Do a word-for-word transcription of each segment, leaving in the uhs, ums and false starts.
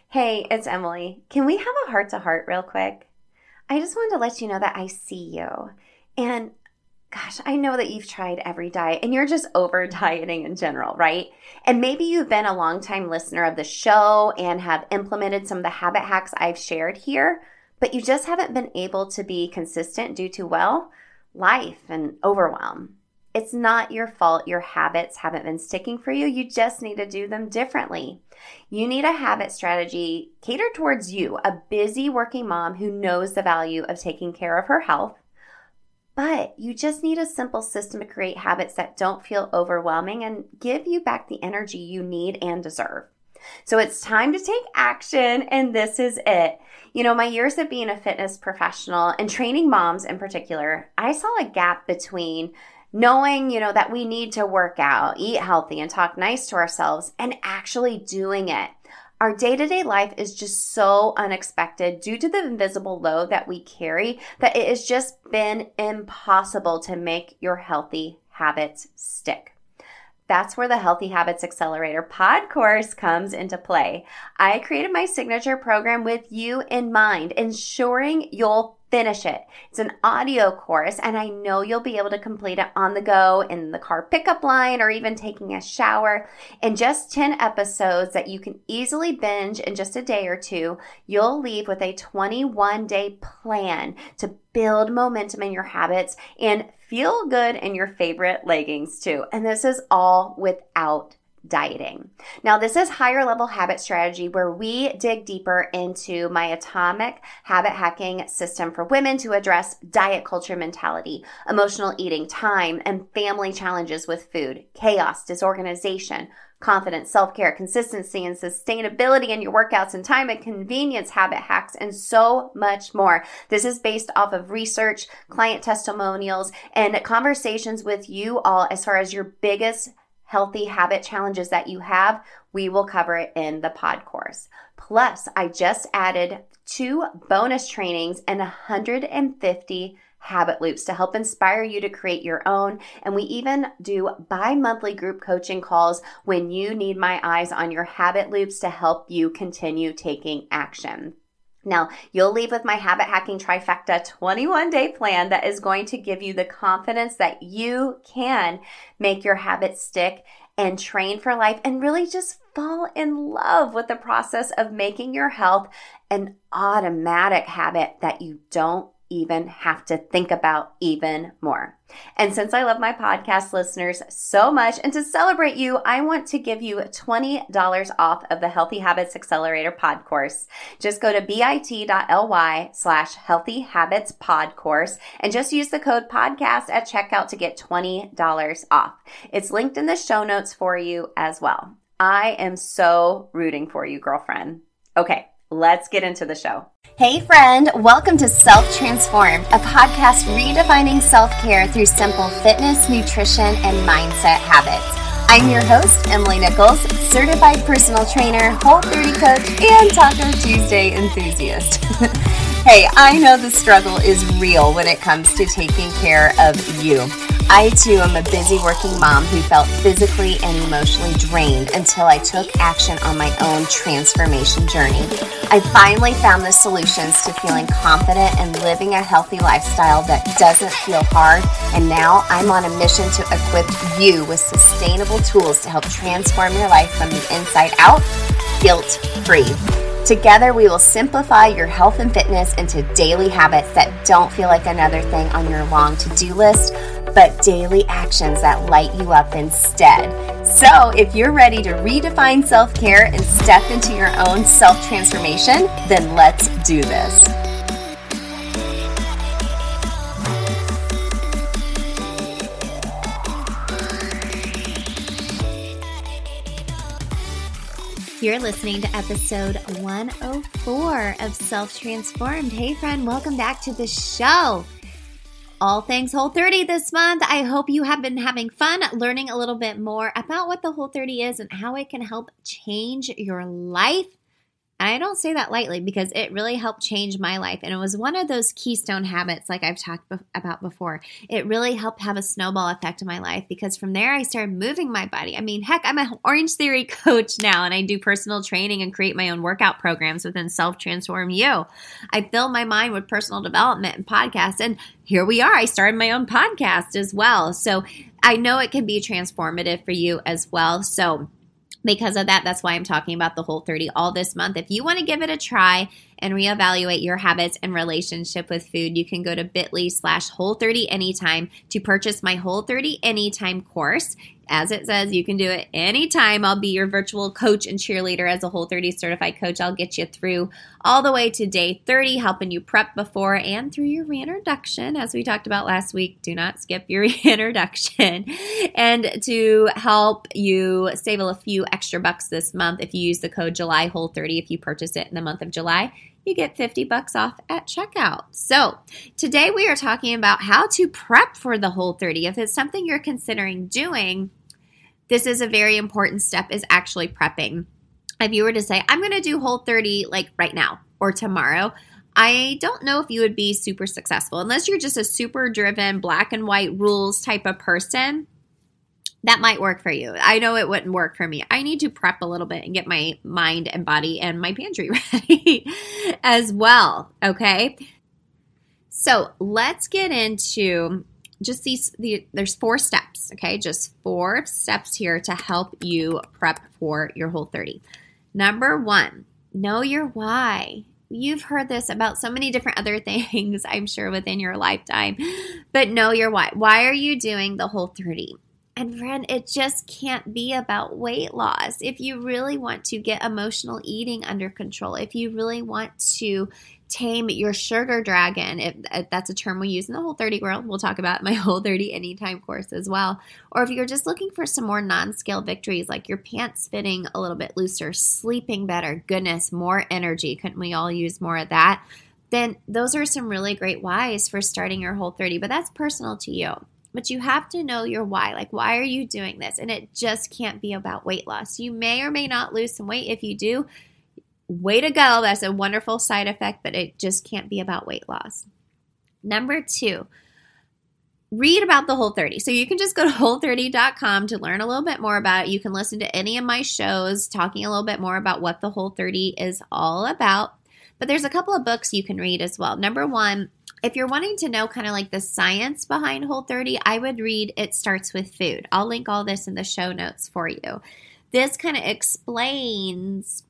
Hey, it's Emily. Can we have a heart-to-heart real quick? I just wanted to let you know that I see you. And gosh, I know that you've tried every diet and you're just over dieting in general, right? And maybe you've been a longtime listener of the show and have implemented some of the habit hacks I've shared here, but you just haven't been able to be consistent due to, well, life and overwhelm. It's not your fault your habits haven't been sticking for you. You just need to do them differently. You need a habit strategy catered towards you, a busy working mom who knows the value of taking care of her health. But you just need a simple system to create habits that don't feel overwhelming and give you back the energy you need and deserve. So it's time to take action, and this is it. You know, my years of being a fitness professional and training moms in particular, I saw a gap between knowing, you know, that we need to work out, eat healthy, and talk nice to ourselves, and actually doing it. Our day-to-day life is just so unexpected due to the invisible load that we carry that it has just been impossible to make your healthy habits stick. That's where the Healthy Habits Accelerator pod course comes into play. I created my signature program with you in mind, ensuring you'll finish it. It's an audio course, and I know you'll be able to complete it on the go, in the car pickup line, or even taking a shower. In just ten episodes that you can easily binge in just a day or two, you'll leave with a twenty-one day plan to build momentum in your habits and feel good in your favorite leggings too. And this is all without dieting. Now, this is higher level habit strategy where we dig deeper into my atomic habit hacking system for women to address diet culture mentality, emotional eating, time, and family challenges with food, chaos, disorganization, confidence, self-care, consistency, and sustainability in your workouts, and time and convenience habit hacks, and so much more. This is based off of research, client testimonials, and conversations with you all as far as your biggest healthy habit challenges that you have. We will cover it in the pod course. Plus, I just added two bonus trainings and one hundred fifty habit loops to help inspire you to create your own. And we even do bi-monthly group coaching calls when you need my eyes on your habit loops to help you continue taking action. Now, you'll leave with my habit hacking trifecta twenty-one day plan that is going to give you the confidence that you can make your habits stick and train for life and really just fall in love with the process of making your health an automatic habit that you don't even have to think about even more. And since I love my podcast listeners so much, and to celebrate you, I want to give you twenty dollars off of the Healthy Habits Accelerator pod course. Just go to bit.ly slash healthy habits pod course and just use the code podcast at checkout to get twenty dollars off. It's linked in the show notes for you as well. I am so rooting for you, girlfriend. Okay, let's get into the show. Hey friend, welcome to Self Transformed, a podcast redefining self-care through simple fitness, nutrition, and mindset habits. I'm your host, Emily Nichols, certified personal trainer, Whole thirty coach, and Taco Tuesday enthusiast. Hey, I know the struggle is real when it comes to taking care of you. I too am a busy working mom who felt physically and emotionally drained until I took action on my own transformation journey. I finally found the solutions to feeling confident and living a healthy lifestyle that doesn't feel hard, and now I'm on a mission to equip you with sustainable tools to help transform your life from the inside out, guilt-free. Together, we will simplify your health and fitness into daily habits that don't feel like another thing on your long to-do list, but daily actions that light you up instead. So if you're ready to redefine self-care and step into your own self-transformation, then let's do this. You're listening to episode one oh four of Self Transformed. Hey friend, welcome back to the show. All things Whole thirty this month. I hope you have been having fun learning a little bit more about what the Whole thirty is and how it can help change your life And I don't say that lightly because it really helped change my life. And it was one of those keystone habits like I've talked be- about before. It really helped have a snowball effect in my life because from there I started moving my body. I mean, heck, I'm an Orange Theory coach now and I do personal training and create my own workout programs within Self Transform You. I fill my mind with personal development and podcasts. And here we are. I started my own podcast as well. So I know it can be transformative for you as well. So because of that, that's why I'm talking about the Whole thirty all this month. If you want to give it a try and reevaluate your habits and relationship with food, you can go to bit.ly slash Whole 30 Anytime to purchase my Whole thirty Anytime course. As it says, you can do it anytime. I'll be your virtual coach and cheerleader as a Whole thirty certified coach. I'll get you through all the way to day thirty, helping you prep before and through your reintroduction. As we talked about last week, do not skip your reintroduction. And to help you save a few extra bucks this month, if you use the code July Whole thirty, if you purchase it in the month of July, you get fifty bucks off at checkout. So today we are talking about how to prep for the Whole thirty. If it's something you're considering doing, this is a very important step, is actually prepping. If you were to say, I'm going to do Whole thirty like right now or tomorrow, I don't know if you would be super successful. Unless you're just a super driven, black and white rules type of person, that might work for you. I know it wouldn't work for me. I need to prep a little bit and get my mind and body and my pantry ready as well, okay? So let's get into just these, the, there's four steps, okay? Just four steps here to help you prep for your Whole thirty. Number one, know your why. You've heard this about so many different other things, I'm sure, within your lifetime, but know your why. Why are you doing the Whole thirty? And friend, it just can't be about weight loss. If you really want to get emotional eating under control, if you really want to tame your sugar dragon, if, if that's a term we use in the Whole thirty world, we'll talk about my Whole thirty Anytime course as well. Or if you're just looking for some more non-scale victories, like your pants fitting a little bit looser, sleeping better, goodness, more energy, couldn't we all use more of that? Then those are some really great whys for starting your Whole thirty, but that's personal to you. But you have to know your why. Like, why are you doing this? And it just can't be about weight loss. You may or may not lose some weight. If you do, way to go. That's a wonderful side effect, but it just can't be about weight loss. Number two, read about the Whole thirty. So you can just go to whole thirty dot com to learn a little bit more about it. You can listen to any of my shows talking a little bit more about what the Whole thirty is all about. But there's a couple of books you can read as well. Number one, if you're wanting to know kind of like the science behind Whole thirty, I would read It Starts With Food. I'll link all this in the show notes for you. This kind of explains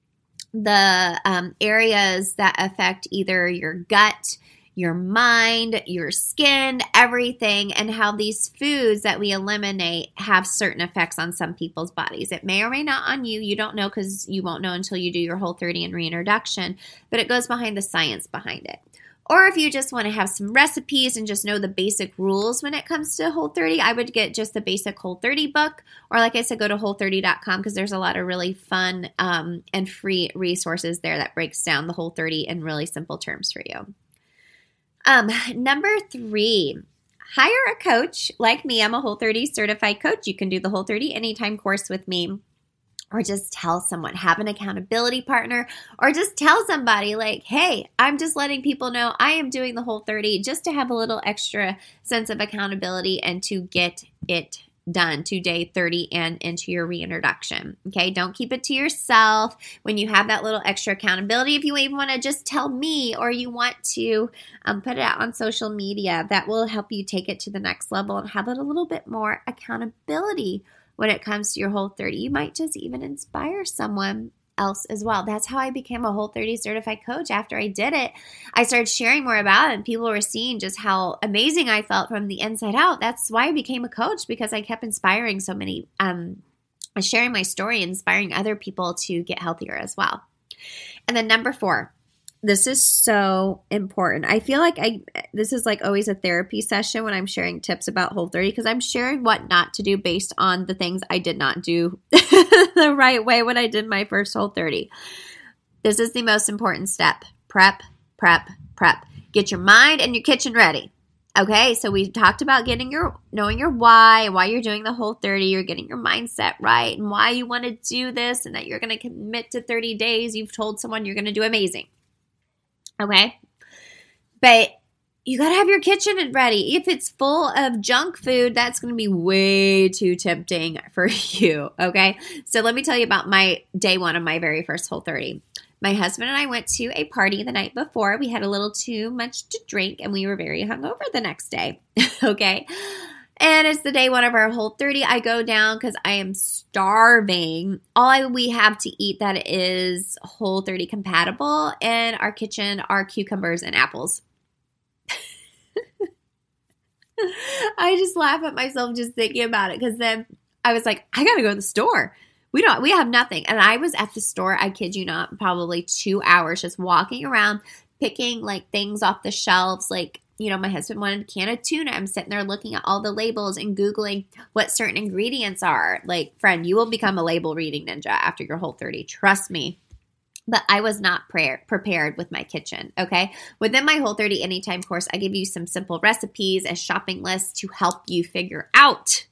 the um, areas that affect either your gut, your mind, your skin, everything, and how these foods that we eliminate have certain effects on some people's bodies. It may or may not on you. You don't know because you won't know until you do your Whole thirty and reintroduction, but it goes behind the science behind it. Or if you just want to have some recipes and just know the basic rules when it comes to Whole thirty, I would get just the basic Whole thirty book. Or like I said, go to whole thirty dot com because there's a lot of really fun um, and free resources there that breaks down the Whole thirty in really simple terms for you. Um, number three, hire a coach like me. I'm a Whole thirty certified coach. You can do the Whole thirty Anytime course with me. Or just tell someone, have an accountability partner, or just tell somebody like, hey, I'm just letting people know I am doing the Whole thirty just to have a little extra sense of accountability and to get it done to day thirty and into your reintroduction. Okay, don't keep it to yourself when you have that little extra accountability. If you even want to just tell me or you want to um, put it out on social media, that will help you take it to the next level and have it a little bit more accountability when it comes to your Whole thirty. You might just even inspire someone else as well. That's how I became a Whole thirty certified coach. After I did it, I started sharing more about it and people were seeing just how amazing I felt from the inside out. That's why I became a coach, because I kept inspiring so many, um, sharing my story, inspiring other people to get healthier as well. And then number four, this is so important. I feel like I this is like always a therapy session when I'm sharing tips about Whole thirty, because I'm sharing what not to do based on the things I did not do the right way when I did my first Whole thirty. This is the most important step. Prep, prep, prep. Get your mind and your kitchen ready. Okay, so we talked about getting your, knowing your why, why you're doing the Whole thirty, you're getting your mindset right, and why you want to do this, and that you're going to commit to thirty days. You've told someone you're going to do amazing. Okay, but you got to have your kitchen ready. If it's full of junk food, that's going to be way too tempting for you. Okay, so let me tell you about my day one of my very first Whole thirty. My husband and I went to a party the night before. We had a little too much to drink, and we were very hungover the next day. Okay. And it's the day one of our Whole thirty. I go down because I am starving. All I, we have to eat that is Whole thirty compatible in our kitchen are cucumbers and apples. I just laugh at myself just thinking about it, because then I was like, I got to go to the store. We don't, we have nothing. And I was at the store, I kid you not, probably two hours just walking around, picking like things off the shelves. Like, you know, my husband wanted a can of tuna. I'm sitting there looking at all the labels and Googling what certain ingredients are. Like, friend, you will become a label reading ninja after your Whole thirty. Trust me. But I was not prayer, prepared with my kitchen, okay? Within my Whole thirty Anytime course, I give you some simple recipes and shopping lists to help you figure out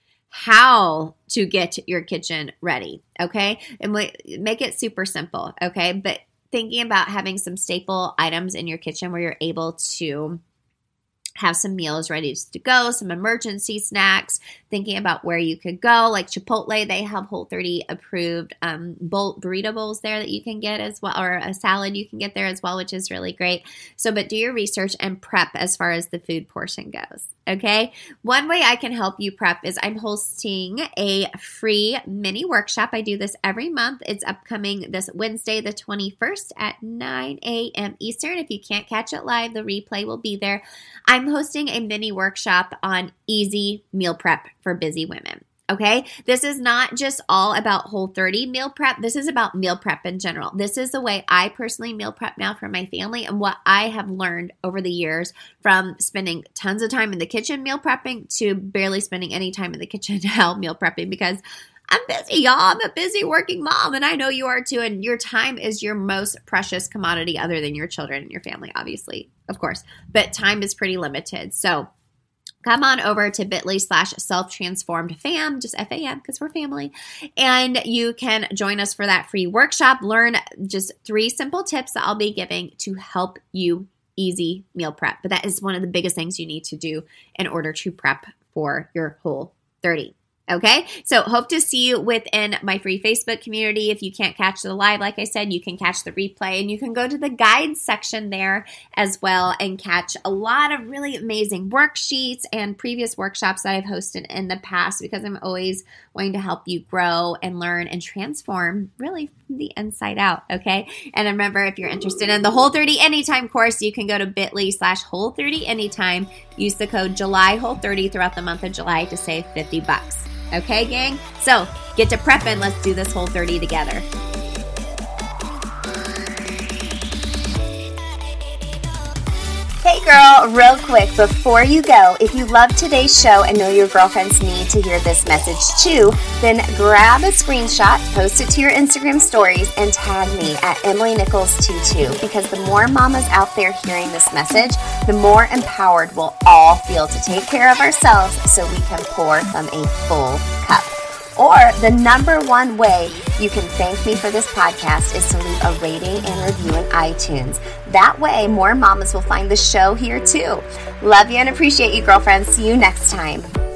how to get your kitchen ready, okay? And make it super simple, okay? But thinking about having some staple items in your kitchen where you're able to have some meals ready to go, some emergency snacks, thinking about where you could go. Like Chipotle, they have Whole thirty approved um, bowl, burrito bowls there that you can get as well, or a salad you can get there as well, which is really great. So, but do your research and prep as far as the food portion goes. Okay. One way I can help you prep is I'm hosting a free mini workshop. I do this every month. It's upcoming this Wednesday, the twenty-first at nine a.m. Eastern. If you can't catch it live, the replay will be there. I'm hosting a mini workshop on easy meal prep for busy women. Okay, this is not just all about Whole thirty meal prep. This is about meal prep in general. This is the way I personally meal prep now for my family, and what I have learned over the years from spending tons of time in the kitchen meal prepping to barely spending any time in the kitchen now meal prepping, because I'm busy, y'all. I'm a busy working mom, and I know you are too, and your time is your most precious commodity other than your children and your family, obviously, of course, but time is pretty limited. So come on over to bit.ly slash self-transformed fam, just F A M because we're family. And you can join us for that free workshop. Learn just three simple tips that I'll be giving to help you easy meal prep. But that is one of the biggest things you need to do in order to prep for your Whole thirty. Okay, so hope to see you within my free Facebook community. If you can't catch the live, like I said, you can catch the replay, and you can go to the guides section there as well and catch a lot of really amazing worksheets and previous workshops that I've hosted in the past, because I'm always wanting to help you grow and learn and transform really from the inside out, okay? And remember, if you're interested in the Whole thirty Anytime course, you can go to bit.ly slash Whole thirty Anytime. Use the code July Whole thirty throughout the month of July to save fifty bucks. Okay, gang? So get to prepping. Let's do this Whole thirty together. Hey girl, real quick, before you go, if you love today's show and know your girlfriends need to hear this message too, then grab a screenshot, post it to your Instagram stories, and tag me at Emily Nichols twenty-two, because the more mamas out there hearing this message, the more empowered we'll all feel to take care of ourselves so we can pour from a full cup. Or the number one way you can thank me for this podcast is to leave a rating and review in iTunes. That way, more mamas will find the show here too. Love you and appreciate you, girlfriends. See you next time.